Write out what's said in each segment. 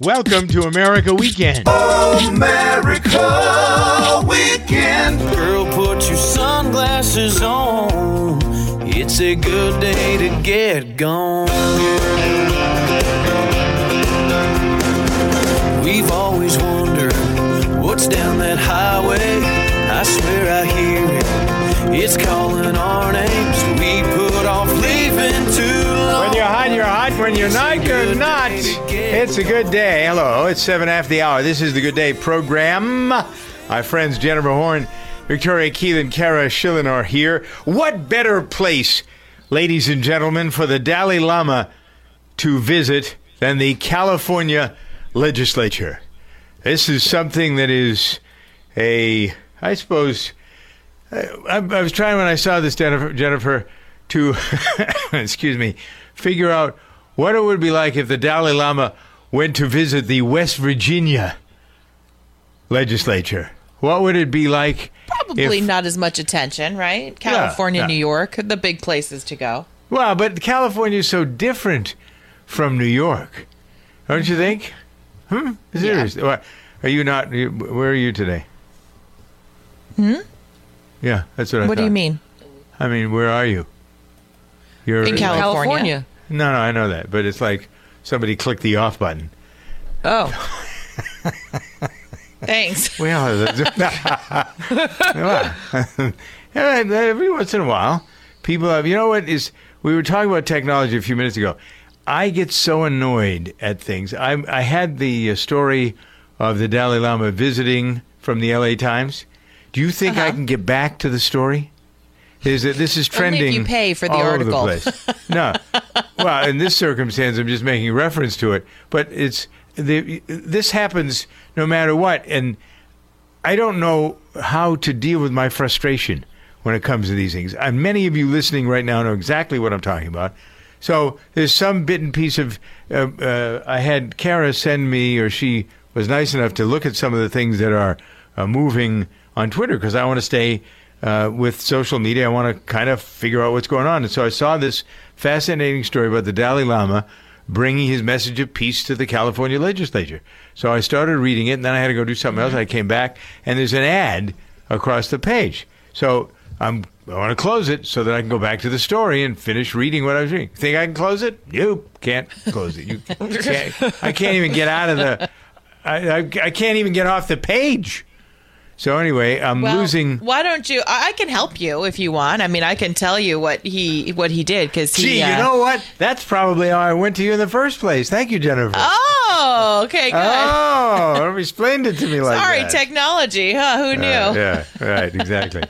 Welcome to America Weekend. America Weekend. Girl, put your sunglasses on. It's a good day to get gone. We've always wondered what's down that highway. I swear I hear it. It's calling our names. We put off leaving too long. When you're hot, you're hot. When you're not, you're not. It's a good day. Hello, it's 7 after the hour. This is the Good Day program. My friends Jennifer Horn, Victoria Keelan, Kara Schillen are here. What better place, ladies and gentlemen, for the Dalai Lama to visit than the California legislature? This is something that is I suppose, I was trying when I saw this, Jennifer, to, excuse me, figure out what it would be like if the Dalai Lama went to visit the West Virginia legislature. What would it be like? Probably not as much attention, right? California, Yeah. New York, the big places to go. Well, but California is so different from New York, don't you think? Seriously. Well, are you not? Where are you today? Yeah, that's what I thought. What do you mean? I mean, where are you? You're In California. No, I know that, but it's like somebody clicked the off button. Oh. Thanks. Well, every once in a while, people have. You know what is? We were talking about technology a few minutes ago. I get so annoyed at things. I had the story of the Dalai Lama visiting from the LA Times. Do you think I can get back to the story? This is trending. Only if you pay for the all article. Over the place. No, well, in this circumstance, I'm just making reference to it. But this happens no matter what, and I don't know how to deal with my frustration when it comes to these things. And many of you listening right now know exactly what I'm talking about. So there's some bit and piece of. I had Kara send me, or she was nice enough to look at some of the things that are moving on Twitter, because I want to stay with social media. I want to kind of figure out what's going on. And so I saw this fascinating story about the Dalai Lama bringing his message of peace to the California legislature. So I started reading it, and then I had to go do something else. I came back, and there's an ad across the page. So I want to close it so that I can go back to the story and finish reading what I was reading. Think I can close it? You can't close it. You can't. I can't even get out of the. I can't even get off the page. So anyway, I'm losing. Why don't you? I can help you if you want. I mean, I can tell you what he did, because he. Gee, you know what? That's probably how I went to you in the first place. Thank you, Jennifer. Oh, okay, good. Oh, explained it to me like Sorry, that. technology, huh? Who knew? Yeah, right, exactly.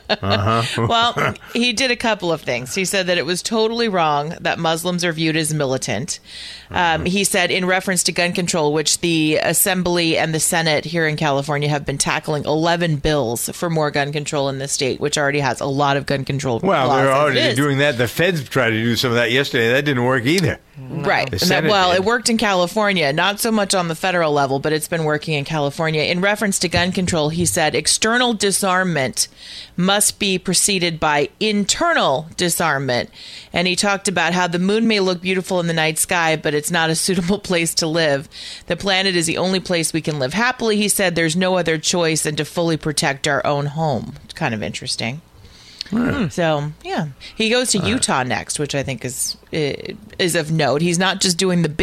Well, he did a couple of things. He said that it was totally wrong that Muslims are viewed as militant. He said, in reference to gun control, which the Assembly and the Senate here in California have been tackling 11 bills for more gun control in the state, which already has a lot of gun control Well, laws they're as it already is. doing that. The feds tried to do some of that yesterday. That didn't work either. Right. The And Senate did. it worked in California, not so much on the federal level, but it's been working in California. In reference to gun control, he said external disarmament must be preceded by internal disarmament. And he talked about how the moon may look beautiful in the night sky, but it's not a suitable place to live. The planet is the only place we can live happily. He said there's no other choice than to fully protect our own home. It's kind of interesting. So, yeah, he goes to Utah next, which I think is of note. He's not just doing the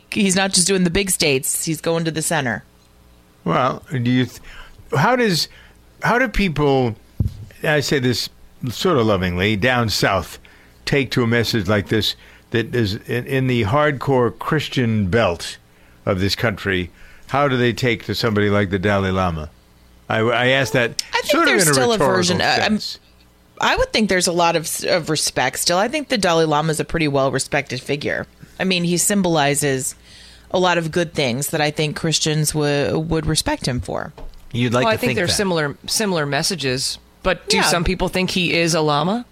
big states. He's going to the center. Well, how do people, I say this sort of lovingly, down south, take to a message like this that is in the hardcore Christian belt of this country? How do they take to somebody like the Dalai Lama? I asked that I think sort of there's in a still a rhetorical version. sense. I would think there's a lot of respect still. I think the Dalai Lama is a pretty well-respected figure. I mean, he symbolizes a lot of good things that I think Christians would respect him for. You'd like Well, to I think there's that. similar messages. But do Yeah. some people think he is a llama?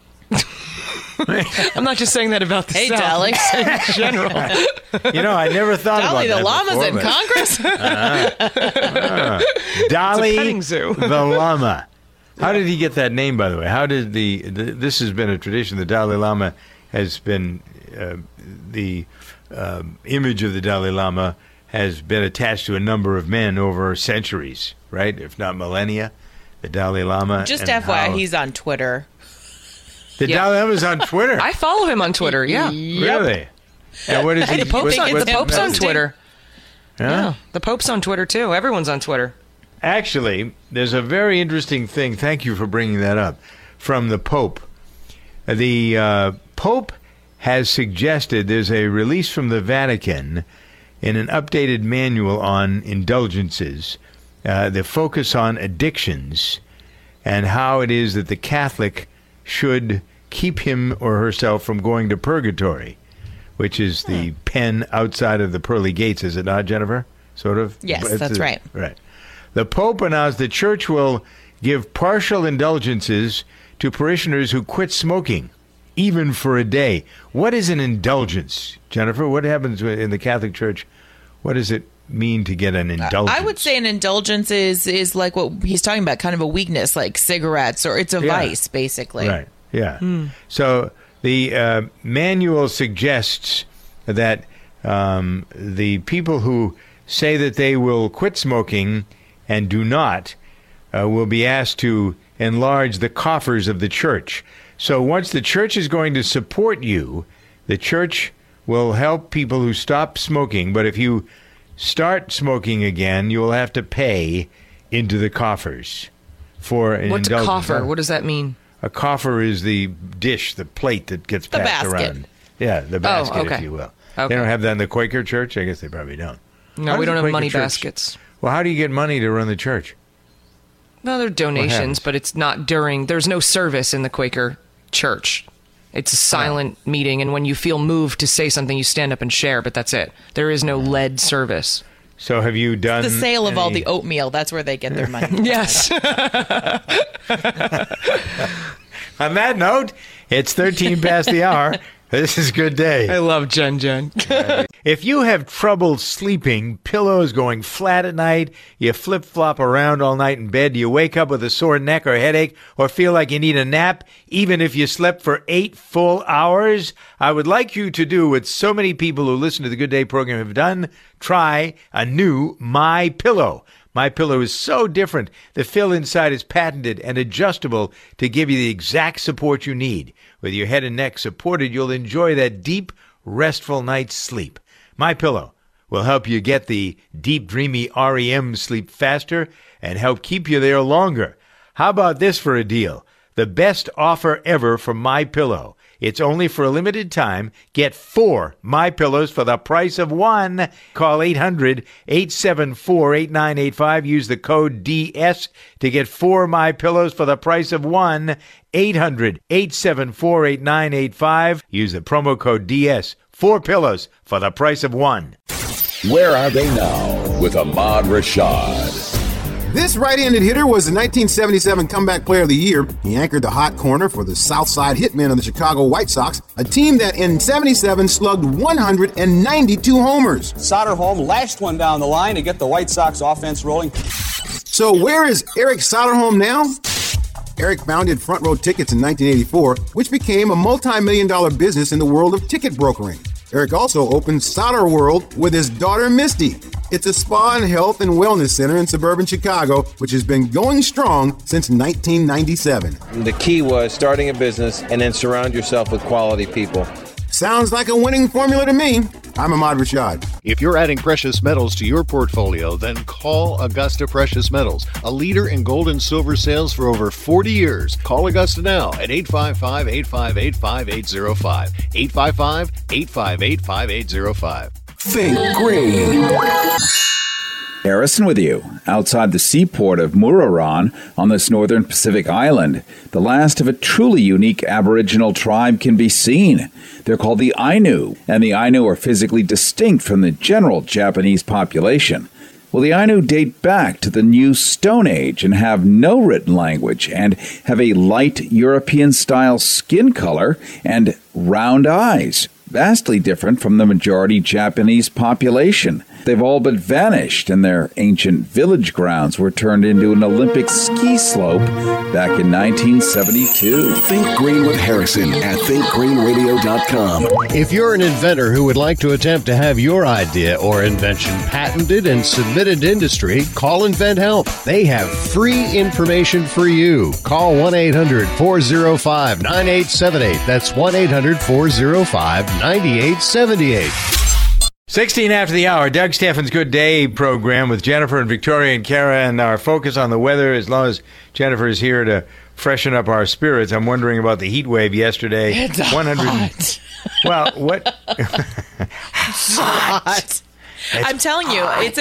I'm not just saying that about the Hey, South. Dalai. I'm saying in general. I never thought Dalai, about that the llama's before, in but- Congress? Dolly petting zoo. the Lama. How did he get that name, by the way? How did this has been a tradition. The Dalai Lama has been the image of the Dalai Lama has been attached to a number of men over centuries, right? If not millennia. The Dalai Lama. Just and FYI, how- he's on Twitter. The Dalai Lama's on Twitter. I follow him on Twitter. Yeah. Really? And what is he? The Pope's on, it's the Pope's on Twitter. Huh? Yeah. The Pope's on Twitter, too. Everyone's on Twitter. Actually, there's a very interesting thing. Thank you for bringing that up. From the Pope. The Pope has suggested there's a release from the Vatican in an updated manual on indulgences, the focus on addictions, and how it is that the Catholic should keep him or herself from going to purgatory, which is the pen outside of the pearly gates, is it not, Jennifer? Sort of? Yes, that's right. Right. The Pope announced the Church will give partial indulgences to parishioners who quit smoking, even for a day. What is an indulgence, Jennifer? What happens in the Catholic Church? What does it mean to get an indulgence? I would say an indulgence is like what he's talking about, kind of a weakness, like cigarettes, or it's a vice, basically. Right, yeah. So the manual suggests that the people who say that they will quit smoking and do not will be asked to enlarge the coffers of the church. So once the church is going to support you, the church will help people who stop smoking. But if you start smoking again, you will have to pay into the coffers for an What's a indulgence. coffer? What does that mean? A coffer is the dish, the plate that gets The passed basket. around. Yeah, the basket, okay. if you will. Okay. They don't have that in the Quaker church? I guess they probably don't. No, How we does don't the have Quaker money church- baskets. Well, how do you get money to run the church? No, they're happens? donations, but it's not during. There's no service in the Quaker church. It's a silent meeting, and when you feel moved to say something, you stand up and share, but that's it. There is no led service. So have you done The sale of all any- the oatmeal, that's where they get their money. Yes. On that note, it's 13 past the hour. This is Good Day. I love Jen. If you have trouble sleeping, pillows going flat at night, you flip-flop around all night in bed, you wake up with a sore neck or headache, or feel like you need a nap, even if you slept for 8 full hours, I would like you to do what so many people who listen to the Good Day program have done. Try a new My Pillow. My Pillow is so different. The fill inside is patented and adjustable to give you the exact support you need. With your head and neck supported, you'll enjoy that deep, restful night's sleep. My Pillow will help you get the deep, dreamy REM sleep faster and help keep you there longer. How about this for a deal? The best offer ever from My Pillow. It's only for a limited time. Get 4 My Pillows for the price of 1. Call 800-874-8985. Use the code DS to get 4 My Pillows for the price of 1. 800-874-8985. Use the promo code DS. 4 pillows for the price of 1. Where Are They Now? With Ahmad Rashad. This right-handed hitter was the 1977 Comeback Player of the Year. He anchored the hot corner for the Southside Hitmen of the Chicago White Sox, a team that in 77 slugged 192 homers. Soderholm lashed one down the line to get the White Sox offense rolling. So where is Eric Soderholm now? Eric founded Front Row Tickets in 1984, which became a multi-million-dollar business in the world of ticket brokering. Eric also opened Solder World with his daughter Misty. It's a spa and health and wellness center in suburban Chicago, which has been going strong since 1997. The key was starting a business and then surround yourself with quality people. Sounds like a winning formula to me. I'm Ahmad Rashad. If you're adding precious metals to your portfolio, then call Augusta Precious Metals, a leader in gold and silver sales for over 40 years. Call Augusta now at 855-858-5805. 855-858-5805. Think green. Harrison with you, outside the seaport of Muraran on this northern Pacific island. The last of a truly unique Aboriginal tribe can be seen. They're called the Ainu, and the Ainu are physically distinct from the general Japanese population. Well, the Ainu date back to the New Stone Age and have no written language and have a light European-style skin color and round eyes, vastly different from the majority Japanese population. They've all but vanished, and their ancient village grounds were turned into an Olympic ski slope back in 1972. Think Green with Harrison at thinkgreenradio.com. If you're an inventor who would like to attempt to have your idea or invention patented and submitted to industry, call InventHelp. They have free information for you. Call 1-800-405-9878. That's 1-800-405-9878. 16 after the hour, Doug Steffens' Good Day program with Jennifer and Victoria and Kara, and our focus on the weather. As long as Jennifer is here to freshen up our spirits, I'm wondering about the heat wave yesterday. It's hot. Well, what? Hot. I'm telling you, it's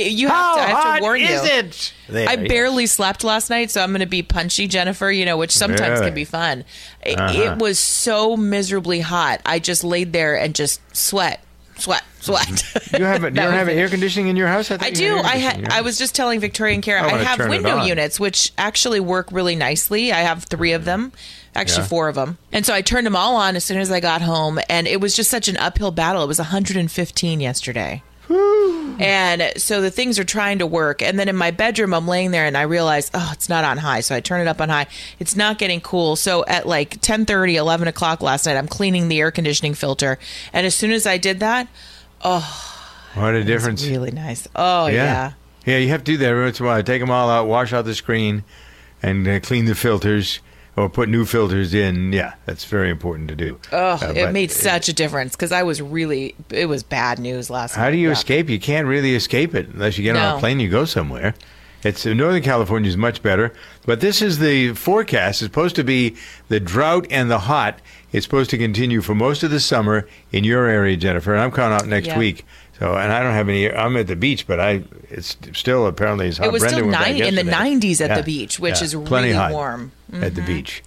I have to warn you. How hot is it? I barely slept last night, so I'm going to be punchy, Jennifer, which sometimes can be fun. It was so miserably hot. I just laid there and just sweat. You don't have air conditioning in your house? I do. I was just telling Victoria and Kara, I have window units, which actually work really nicely. I have 3 of them. Actually, 4 of them. And so I turned them all on as soon as I got home, and it was just such an uphill battle. It was 115 yesterday. And so the things are trying to work. And then in my bedroom, I'm laying there and I realize, it's not on high. So I turn it up on high. It's not getting cool. So at like 10:30, 11 o'clock last night, I'm cleaning the air conditioning filter. And as soon as I did that, what a difference. It's really nice. Oh, yeah. Yeah, you have to do that every once in a while. Take them all out, wash out the screen, and clean the filters. Or put new filters in. Yeah, that's very important to do. It made such a difference because it was bad news last night. How do you escape? You can't really escape it unless you get on a plane, you go somewhere. Northern California is much better. But this is the forecast. It's supposed to be the drought and the hot. It's supposed to continue for most of the summer in your area, Jennifer. And I'm coming out next week. So, and I don't have any. I'm at the beach, but it's still apparently as hot. It was still in the 90s at the beach, which is plenty really hot warm at the beach.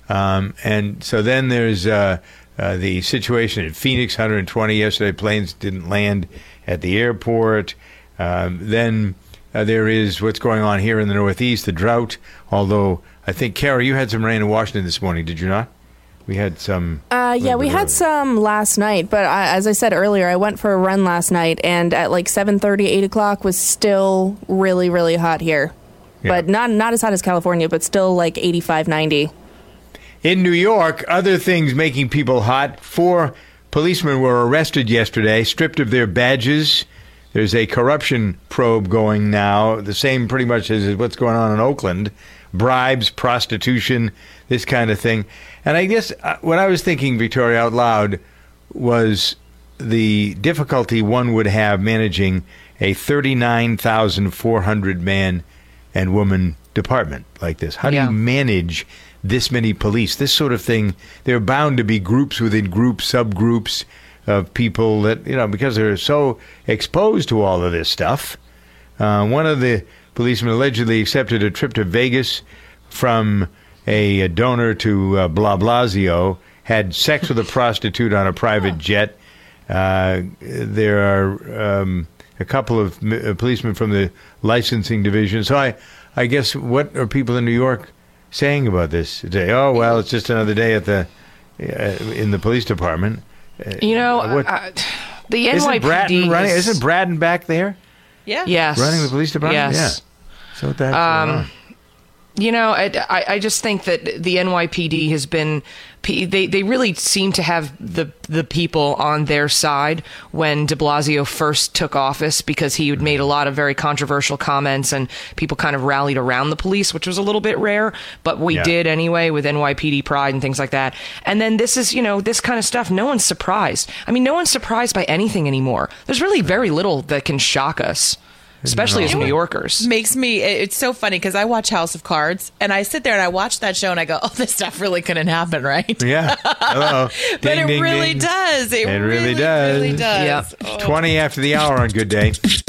And so then there's the situation at Phoenix, 120 yesterday. Planes didn't land at the airport. Then there is what's going on here in the Northeast, the drought. Although I think, Kara, you had some rain in Washington this morning, did you not? We had some. We had some last night, but as I said earlier, I went for a run last night, and at like 7:30, 8 o'clock was still really, really hot here. Yeah. But not as hot as California, but still like 85, 90. In New York, other things making people hot. 4 policemen were arrested yesterday, stripped of their badges. There's a corruption probe going now, the same pretty much as what's going on in Oakland. Bribes, prostitution, this kind of thing. And I guess what I was thinking, Victoria, out loud, was the difficulty one would have managing a 39,400 man and woman department like this. How do you manage this many police? This sort of thing, there are bound to be groups within groups, subgroups of people that, because they're so exposed to all of this stuff. One of the policemen allegedly accepted a trip to Vegas from a donor to Blasio, had sex with a prostitute on a private jet. There are a couple of policemen from the licensing division. So I guess, what are people in New York saying about this today? Oh, well, it's just another day at in the police department. The NYPD isn't Braden back there? Yeah. Yes. Running the police department? Yes. Yeah. So that's going on. I just think that the NYPD has been, they really seem to have the people on their side when de Blasio first took office, because he had made a lot of very controversial comments and people kind of rallied around the police, which was a little bit rare, but we did anyway with NYPD Pride and things like that. And then this is, this kind of stuff, no one's surprised. I mean, no one's surprised by anything anymore. There's really very little that can shock us. Especially as New Yorkers. It's so funny because I watch House of Cards and I sit there and I watch that show and I go, this stuff really couldn't happen, right? Yeah. Hello. But it really does. It really does. Yep. 20 after the hour on Good Day.